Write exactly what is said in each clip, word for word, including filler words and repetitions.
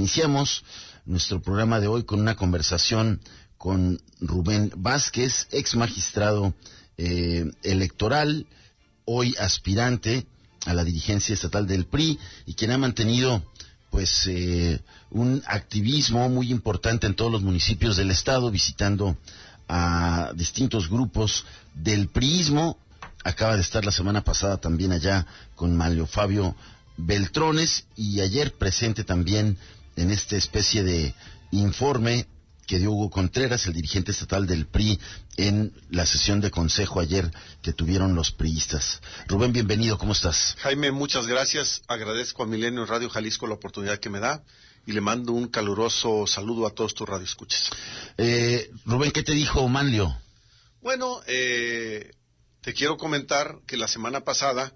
iniciamos nuestro programa de hoy con una conversación con Rubén Vázquez, ex magistrado eh, electoral, hoy aspirante a la dirigencia estatal del P R I y quien ha mantenido pues eh, un activismo muy importante en todos los municipios del estado, visitando a distintos grupos del priismo. Acaba de estar la semana pasada también allá con Mario Fabio Beltrones y ayer presente también en esta especie de informe que dio Hugo Contreras, el dirigente estatal del P R I, en la sesión de consejo ayer que tuvieron los priistas. Rubén, bienvenido, ¿cómo estás? Jaime, muchas gracias. Agradezco a Milenio Radio Jalisco la oportunidad que me da y le mando un caluroso saludo a todos tus radioescuchas. Eh, Rubén, ¿qué te dijo Manlio? Bueno, eh, te quiero comentar que la semana pasada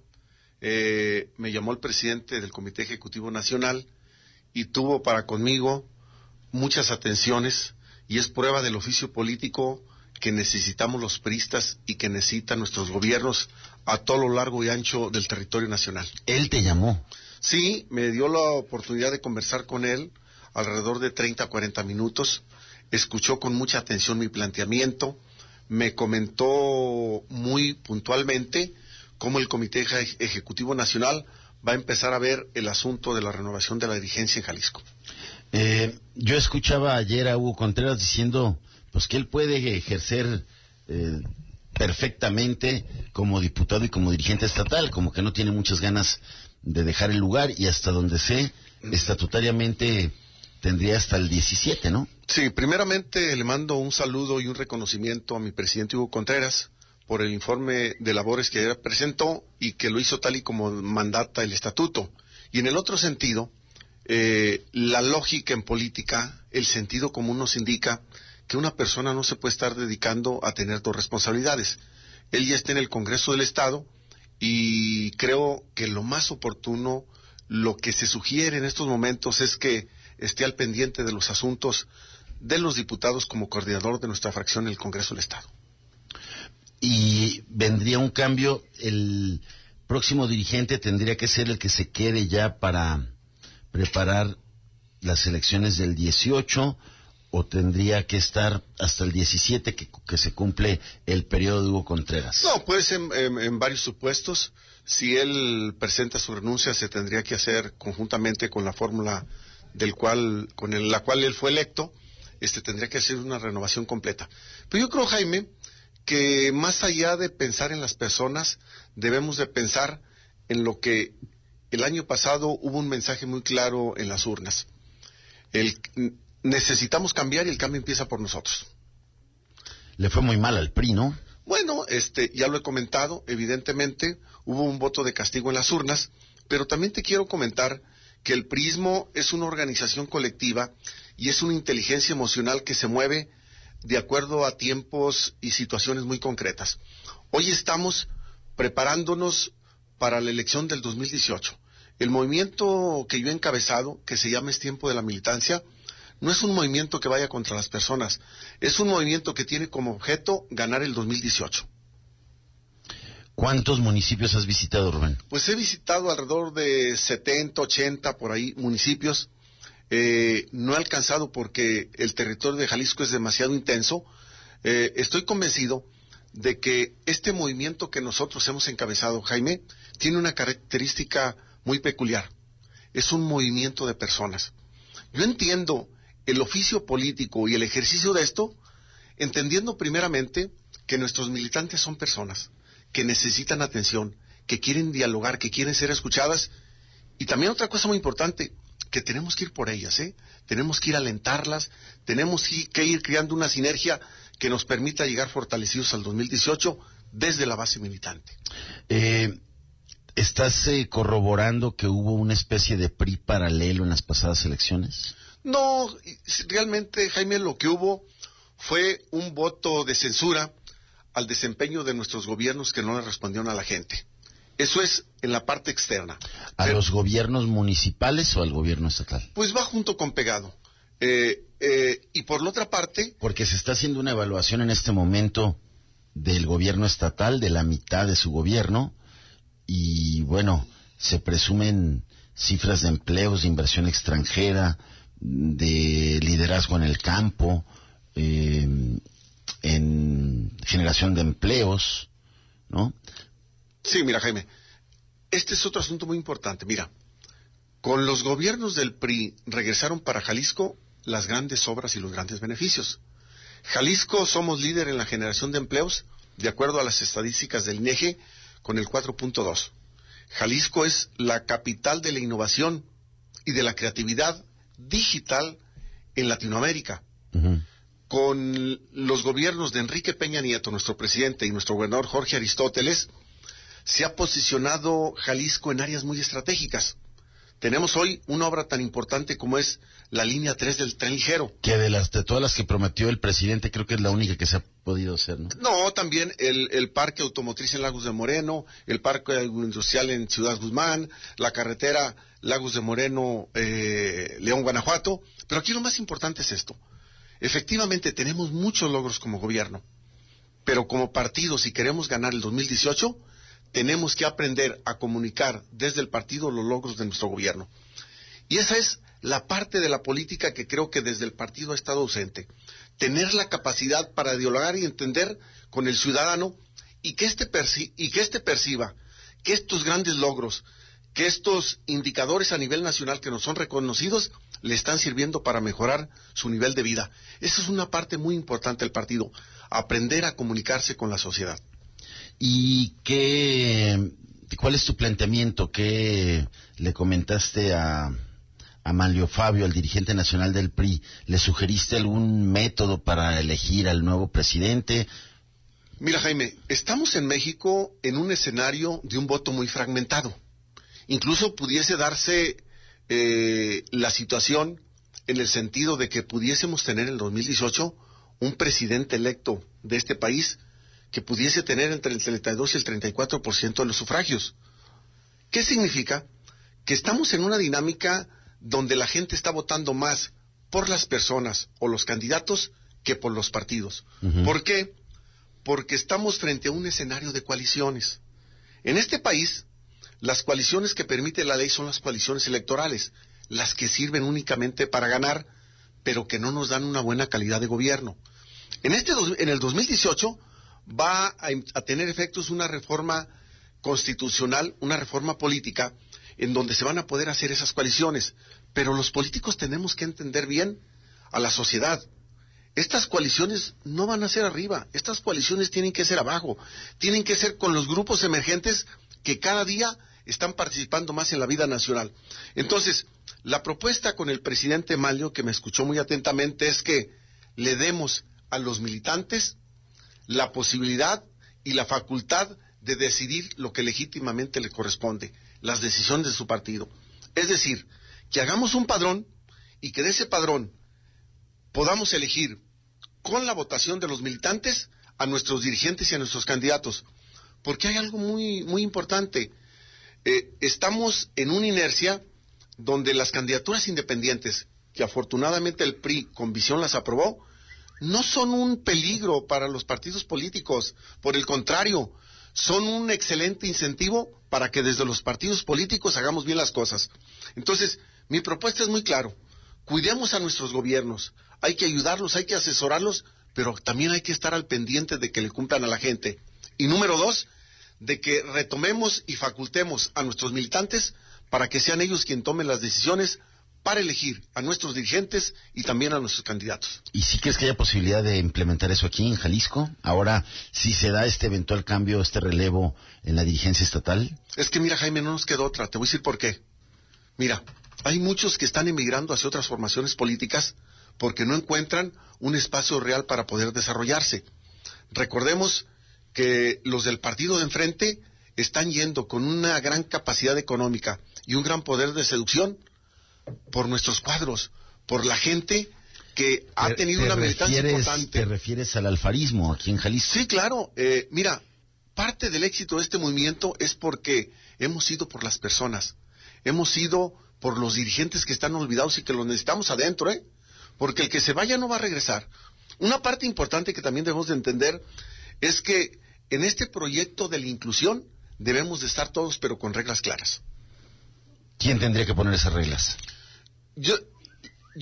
eh, me llamó el presidente del Comité Ejecutivo Nacional y tuvo para conmigo muchas atenciones, y es prueba del oficio político que necesitamos los priistas y que necesitan nuestros gobiernos a todo lo largo y ancho del territorio nacional. ¿Él te llamó? Sí, me dio la oportunidad de conversar con él alrededor de treinta a cuarenta minutos, escuchó con mucha atención mi planteamiento, me comentó muy puntualmente cómo el Comité Ejecutivo Nacional va a empezar a ver el asunto de la renovación de la dirigencia en Jalisco. Eh, yo escuchaba ayer a Hugo Contreras diciendo pues que él puede ejercer eh, perfectamente como diputado y como dirigente estatal, como que no tiene muchas ganas de dejar el lugar, y hasta donde sé, estatutariamente tendría hasta el diecisiete, ¿no? Sí, primeramente le mando un saludo y un reconocimiento a mi presidente Hugo Contreras por el informe de labores que ayer presentó y que lo hizo tal y como mandata el estatuto. Y en el otro sentido, Eh, la lógica en política, el sentido común nos indica que una persona no se puede estar dedicando a tener dos responsabilidades. Él ya está en el Congreso del Estado y creo que lo más oportuno, lo que se sugiere en estos momentos es que esté al pendiente de los asuntos de los diputados como coordinador de nuestra fracción en el Congreso del Estado. Y vendría un cambio, el próximo dirigente tendría que ser el que se quede ya para preparar las elecciones del dieciocho, o tendría que estar hasta el diecisiete que, que se cumple el periodo de Hugo Contreras? No, puede ser en, en, en varios supuestos. Si él presenta su renuncia, se tendría que hacer conjuntamente con la fórmula del cual, con el, la cual él fue electo, este tendría que hacer una renovación completa. Pero yo creo, Jaime, que más allá de pensar en las personas, debemos de pensar en lo que el año pasado hubo un mensaje muy claro en las urnas. El, necesitamos cambiar y el cambio empieza por nosotros. Le fue muy mal al P R I, ¿no? Bueno, este, ya lo he comentado, evidentemente hubo un voto de castigo en las urnas, pero también te quiero comentar que el priismo es una organización colectiva y es una inteligencia emocional que se mueve de acuerdo a tiempos y situaciones muy concretas. Hoy estamos preparándonos para la elección del dos mil dieciocho. El movimiento que yo he encabezado, que se llama Es Tiempo de la Militancia, no es un movimiento que vaya contra las personas, es un movimiento que tiene como objeto ganar el dos mil dieciocho. ¿Cuántos municipios has visitado, Rubén? Pues he visitado alrededor de setenta, ochenta, por ahí, municipios. Eh, no he alcanzado porque el territorio de Jalisco es demasiado intenso. Eh, estoy convencido de que este movimiento que nosotros hemos encabezado, Jaime, tiene una característica muy peculiar. Es un movimiento de personas. Yo entiendo el oficio político y el ejercicio de esto, entendiendo primeramente que nuestros militantes son personas que necesitan atención, que quieren dialogar, que quieren ser escuchadas, y también otra cosa muy importante, que tenemos que ir por ellas, ¿eh? Tenemos que ir a alentarlas, tenemos que ir creando una sinergia que nos permita llegar fortalecidos al dos mil dieciocho desde la base militante. Eh, ¿Estás eh, corroborando que hubo una especie de P R I paralelo en las pasadas elecciones? No, realmente, Jaime, lo que hubo fue un voto de censura al desempeño de nuestros gobiernos que no le respondieron a la gente. Eso es en la parte externa. ¿A Pero, los gobiernos municipales o al gobierno estatal? Pues va junto con pegado. Eh, eh, y por la otra parte... Porque se está haciendo una evaluación en este momento del gobierno estatal, de la mitad de su gobierno, y bueno, se presumen cifras de empleos, de inversión extranjera, de liderazgo en el campo, eh, en generación de empleos, ¿no? Sí, mira, Jaime, este es otro asunto muy importante. Mira, con los gobiernos del P R I regresaron para Jalisco las grandes obras y los grandes beneficios. Jalisco somos líder en la generación de empleos, de acuerdo a las estadísticas del INEGI, con el cuatro punto dos. Jalisco es la capital de la innovación y de la creatividad digital en Latinoamérica. Uh-huh. Con los gobiernos de Enrique Peña Nieto, nuestro presidente, y nuestro gobernador Jorge Aristóteles, se ha posicionado Jalisco en áreas muy estratégicas. Tenemos hoy una obra tan importante como es la línea tres del tren ligero. Que de las de todas las que prometió el presidente, creo que es la única que se ha podido hacer, ¿no? No, también el, el parque automotriz en Lagos de Moreno, el parque industrial en Ciudad Guzmán, la carretera Lagos de Moreno, eh, León, Guanajuato. Pero aquí lo más importante es esto. Efectivamente, tenemos muchos logros como gobierno, pero como partido, si queremos ganar el dos mil dieciocho, tenemos que aprender a comunicar desde el partido los logros de nuestro gobierno. Y esa es la parte de la política que creo que desde el partido ha estado ausente. Tener la capacidad para dialogar y entender con el ciudadano y que este, perci- y que este perciba que estos grandes logros, que estos indicadores a nivel nacional que nos son reconocidos, le están sirviendo para mejorar su nivel de vida. Esa es una parte muy importante del partido, aprender a comunicarse con la sociedad. ¿Y qué, cuál es tu planteamiento? ¿Qué le comentaste a, a Manlio Fabio, al dirigente nacional del P R I? ¿Le sugeriste algún método para elegir al nuevo presidente? Mira, Jaime, estamos en México en un escenario de un voto muy fragmentado. Incluso pudiese darse eh, la situación en el sentido de que pudiésemos tener en el dos mil dieciocho un presidente electo de este país que pudiese tener entre el treinta y dos y el treinta y cuatro por ciento de los sufragios. ¿Qué significa? Que estamos en una dinámica donde la gente está votando más por las personas o los candidatos que por los partidos. Uh-huh. ¿Por qué? Porque estamos frente a un escenario de coaliciones. En este país, las coaliciones que permite la ley son las coaliciones electorales, las que sirven únicamente para ganar, pero que no nos dan una buena calidad de gobierno. En, este dos, en el dos mil dieciocho va a, a tener efectos una reforma constitucional, una reforma política, en donde se van a poder hacer esas coaliciones. Pero los políticos tenemos que entender bien a la sociedad. Estas coaliciones no van a ser arriba, estas coaliciones tienen que ser abajo, tienen que ser con los grupos emergentes que cada día están participando más en la vida nacional. Entonces, la propuesta con el presidente Manlio, que me escuchó muy atentamente, es que le demos a los militantes la posibilidad y la facultad de decidir lo que legítimamente le corresponde, las decisiones de su partido. Es decir, que hagamos un padrón y que de ese padrón podamos elegir con la votación de los militantes a nuestros dirigentes y a nuestros candidatos. Porque hay algo muy, muy importante. Eh, estamos en una inercia donde las candidaturas independientes, que afortunadamente el P R I con visión las aprobó, no son un peligro para los partidos políticos. Por el contrario, son un excelente incentivo para que desde los partidos políticos hagamos bien las cosas. Entonces, mi propuesta es muy claro. Cuidemos a nuestros gobiernos. Hay que ayudarlos, hay que asesorarlos, pero también hay que estar al pendiente de que le cumplan a la gente. Y número dos, de que retomemos y facultemos a nuestros militantes para que sean ellos quienes tomen las decisiones para elegir a nuestros dirigentes y también a nuestros candidatos. ¿Y sí crees que haya posibilidad de implementar eso aquí en Jalisco? Ahora, si se da este eventual cambio, este relevo en la dirigencia estatal. Es que mira, Jaime, no nos queda otra. Te voy a decir por qué. Mira, hay muchos que están emigrando hacia otras formaciones políticas porque no encuentran un espacio real para poder desarrollarse. Recordemos que los del partido de enfrente están yendo con una gran capacidad económica y un gran poder de seducción por nuestros cuadros, por la gente que ha te, tenido te una militancia refieres, importante. ¿Te refieres al alfarismo aquí en Jalisco? Sí, claro. Eh, mira, parte del éxito de este movimiento es porque hemos ido por las personas, hemos ido por los dirigentes que están olvidados y que los necesitamos adentro, ¿eh? Porque el que se vaya no va a regresar. Una parte importante que también debemos de entender es que en este proyecto de la inclusión debemos de estar todos, pero con reglas claras. ¿Quién tendría que poner esas reglas? Yo,